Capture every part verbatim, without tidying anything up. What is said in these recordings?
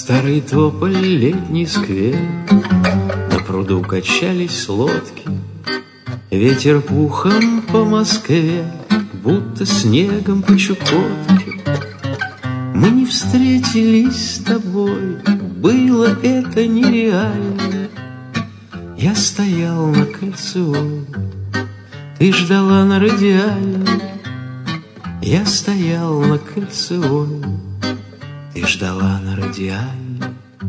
Старый тополь, летний сквер, на пруду качались лодки. Ветер пухом по Москве, будто снегом по Чукотке. Мы не встретились с тобой, было это нереально. Я стоял на Кольцевой, ты ждала на Радиальной. Я стоял на Кольцевой, ты ждала на Радиальной.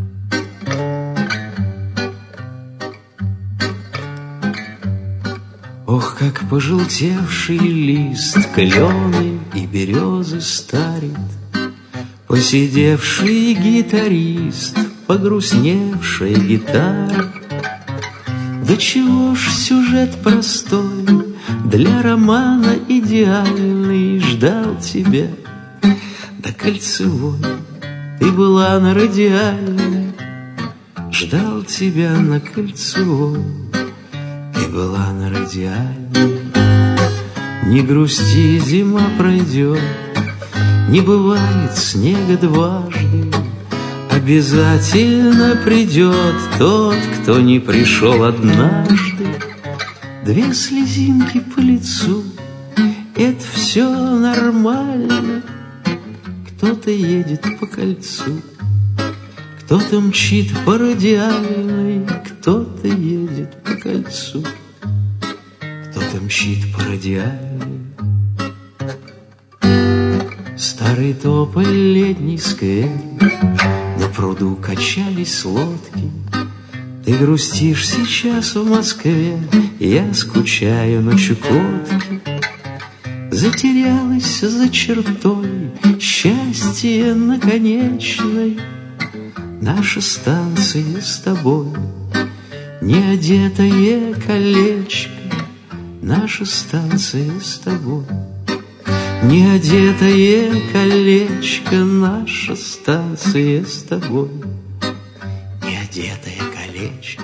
Ох, как пожелтевший лист клены и березы старит, посидевший гитарист, погрустневшая гитара. Да чего ж сюжет простой, для романа идеальный, ждал тебя до Кольцевой. Ты была на Радиальной, ждал тебя на Кольцевой. Ты была на Радиальной. Не грусти, зима пройдет, не бывает снега дважды. Обязательно придет тот, кто не пришел однажды. Две слезинки по лицу, это все нормально. Кто-то едет по Кольцу, кто-то мчит по Радиальной, кто-то едет по Кольцу, кто-то мчит по Радиальной. Старый тополь, летний сквер, на пруду качались лодки. Ты грустишь сейчас в Москве, я скучаю на Чукотке. Затерялась за чертой счастье наконечной. Наша станция с тобой, неодетое колечко. Наша станция с тобой, неодетое колечко. Наша станция с тобой, неодетое колечко.